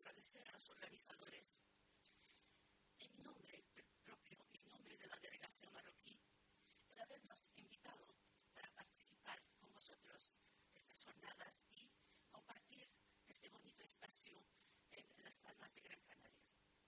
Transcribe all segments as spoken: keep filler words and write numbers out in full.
agradecer a los organizadores en mi nombre propio y en nombre de la delegación marroquí el habernos invitado para participar con vosotros estas jornadas y compartir este bonito espacio en Las Palmas de Gran Canaria.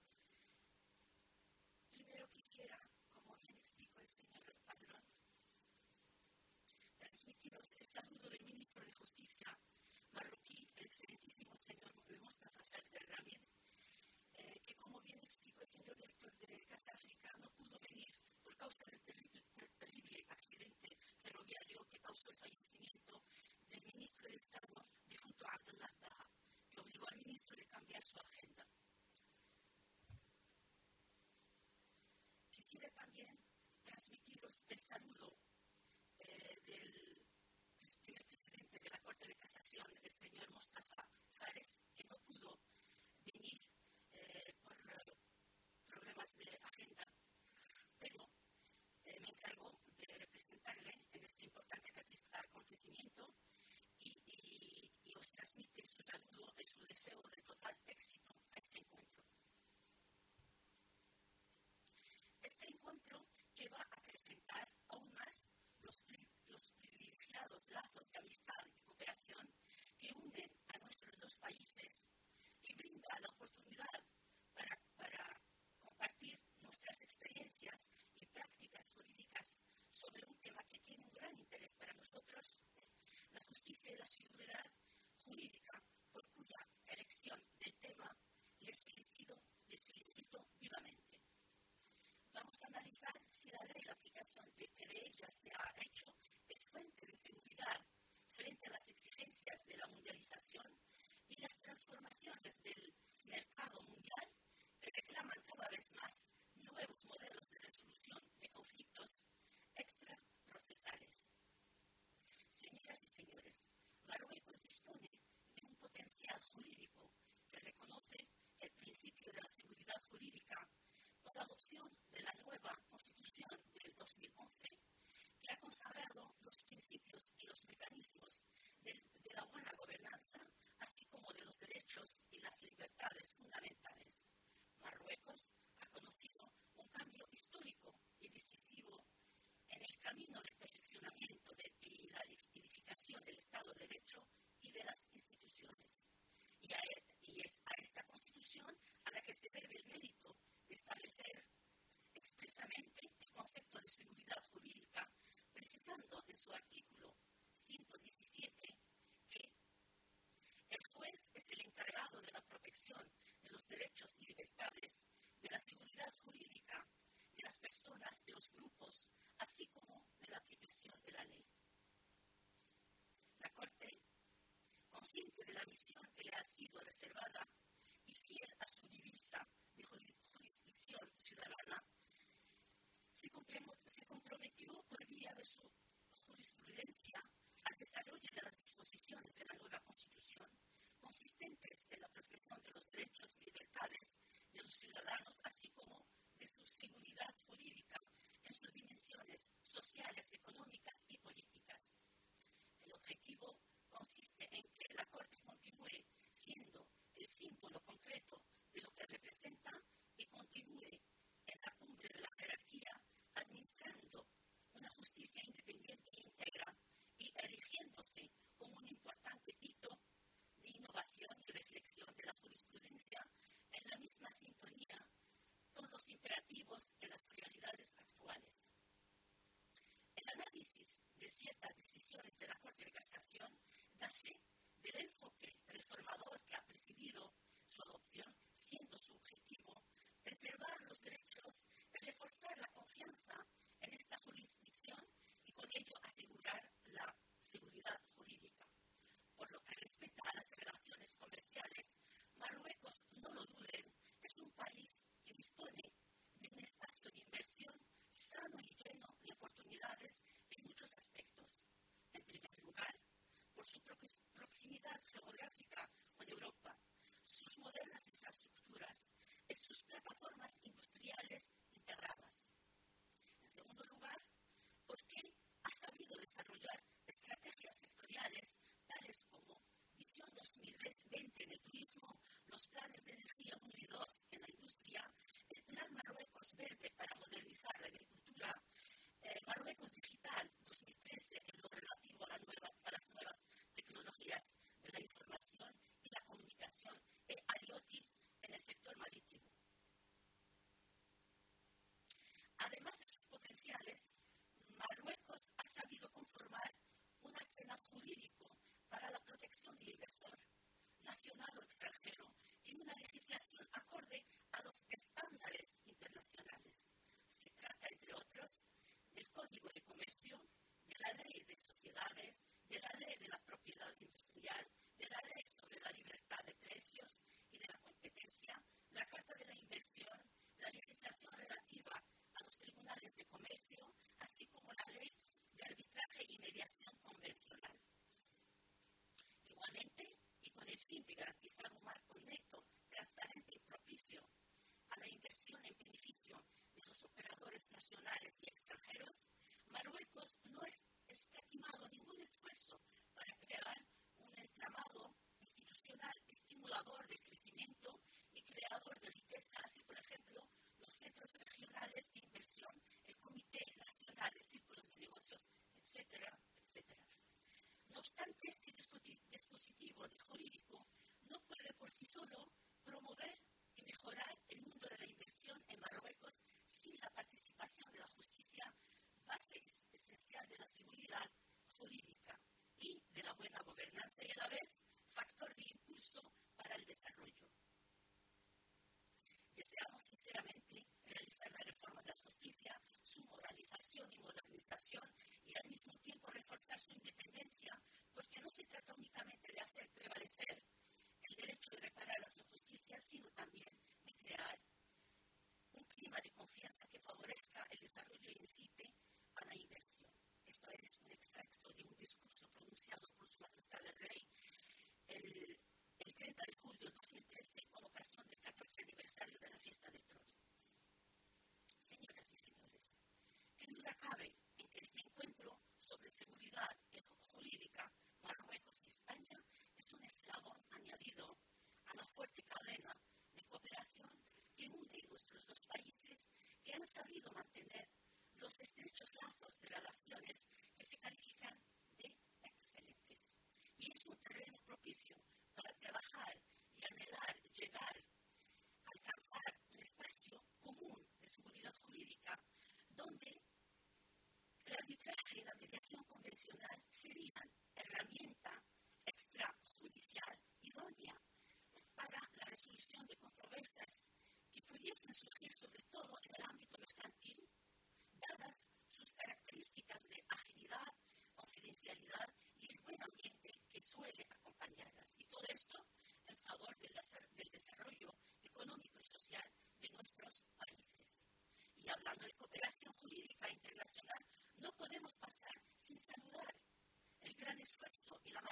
Primero quisiera, como bien explicó el señor Padrón, transmitiros el saludo del ministro de Justicia marroquí, el excelentísimo señor Mostafa El-Ramid, eh, que como bien explicó el señor director de Casa África, no pudo venir por causa del terrible, ter- terrible accidente ferroviario que causó el fallecimiento del ministro de Estado difunto Abdullah Baha, que obligó al ministro a cambiar su agenda. Quisiera también transmitiros el saludo eh, del primer presidente de la Corte de Casación, el señor Mostafa Fares, que no pudo venir eh, por uh, problemas de agenda, pero eh, me encargo de representarle en este importante acontecimiento y, y, y os transmite su saludo y su deseo de total éxito a este encuentro. Este encuentro que va a acrecentar aún más los, los privilegiados lazos de amistad y cooperación que unen a nuestros dos países y brinda la oportunidad para, para compartir nuestras experiencias y prácticas jurídicas sobre un tema que tiene un gran interés para nosotros, la justicia y la seguridad jurídica, por cuya elección del tema les felicito, les felicito vivamente. Vamos a analizar si la ley y la aplicación de que de ella se ha hecho es fuente de seguridad frente a las exigencias de la mundialización y las transformaciones del mercado mundial que reclaman cada vez más nuevos modelos de resolución de conflictos extraprocesales. Señoras y señores, Marruecos dispone de un potencial jurídico que reconoce el principio de la seguridad jurídica por la adopción de la nueva Constitución del dos mil once, que ha consagrado los principios y los mecanismos de, de la buena gobernanza, así como de los derechos y las libertades fundamentales. Marruecos ha conocido un cambio histórico y decisivo en el camino del perfeccionamiento de, y la edificación del Estado de Derecho y de las instituciones. Y, a, y es a esta Constitución a la que se debe el mérito de establecer expresamente el concepto de seguridad jurídica, precisando en su artículo ciento diecisiete que el juez es el encargado de la protección de los derechos y libertades, de la seguridad jurídica de las personas, de los grupos, así como de la aplicación de la ley. La Corte, consciente de la misión que le ha sido reservada y fiel a su divisa de jurisdicción ciudadana, se comprometió por vía de su jurisprudencia al desarrollo de las disposiciones de la nueva Constitución, consistentes en la protección de los derechos y libertades de los ciudadanos, así como de su seguridad jurídica en sus dimensiones sociales, económicas y políticas. El objetivo consiste en que la Corte continúe siendo el símbolo concreto de lo que representa y continúe en la cumbre de la jerarquía, administrando una justicia independiente e íntegra y erigiéndose como un importante hito de innovación y reflexión de la jurisprudencia en la misma sintonía con los imperativos de las realidades actuales. El análisis de ciertas decisiones de la Corte de Casación da fe del enfoque reformador que ha presidido su adopción, siendo su objetivo preservar los derechos, reforzar la confianza en esta jurisdicción y con ello asegurar la seguridad jurídica. Por lo que respecta a las relaciones comerciales, Marruecos, no lo duden, es un país participación del inversor, nacional o extranjero, en una legislación acorde a los estándares internacionales. Se trata, entre otros, del Código de Comercio, de la Ley de Sociedades, de la Ley de la Propiedad Industrial, de la Ley sobre la Libertad de Precios y de la Competencia, la Carta de la Inversión, la legislación relativa a los tribunales de comercio, así como la Ley de Arbitraje y Mediación Convencional. Igualmente, y con el fin de garantizar un marco neto, transparente y propicio a la inversión en beneficio de los operadores nacionales y extranjeros, Marruecos no ha escatimado ningún esfuerzo para crear un entramado institucional estimulador del crecimiento y creador de riqueza, así por ejemplo los centros regionales de inversión, el Comité Nacional de Círculos de Negocios, etcétera, etcétera. No obstante, este dispositivo jurídico no puede por sí solo promover y mejorar el mundo de la inversión en Marruecos sin la participación de la justicia, base esencial de la seguridad jurídica y de la buena gobernanza y a la vez factor de impulso para el desarrollo. Deseamos sinceramente realizar la reforma de la justicia, su moralización y modernización y al mismo tiempo reforzar su independencia, porque no se trata únicamente de hacer prevalecer el derecho de reparar las injusticias, sino también de crear un clima de confianza que favorezca el desarrollo e incite a la inversión. Esto es un extracto de un discurso pronunciado por Su Majestad el Rey el, el treinta de julio de dos mil trece con ocasión del catorce aniversario de la fiesta de Troya. Señoras y señores, qué duda cabe en que este encuentro sobre seguridad jurídica, Marruecos y España, es un eslabón añadido a la fuerte cadena de cooperación que une nuestros dos países, que han sabido mantener los estrechos lazos de relaciones que se califican de excelentes. Y es un terreno propicio para trabajar y anhelar llegar a alcanzar un espacio común de seguridad jurídica donde el arbitraje y la mediación convencional serían herramienta extrajudicial idónea para la resolución de controversias que pudiesen surgir sobre todo en el ámbito mercantil, dadas sus características de agilidad, confidencialidad y el buen ambiente que suele acompañarlas. Y todo esto en favor del, del desarrollo económico y social de nuestros países. Y hablando de cooperación jurídica internacional, no podemos pasar sin saludar el gran esfuerzo y la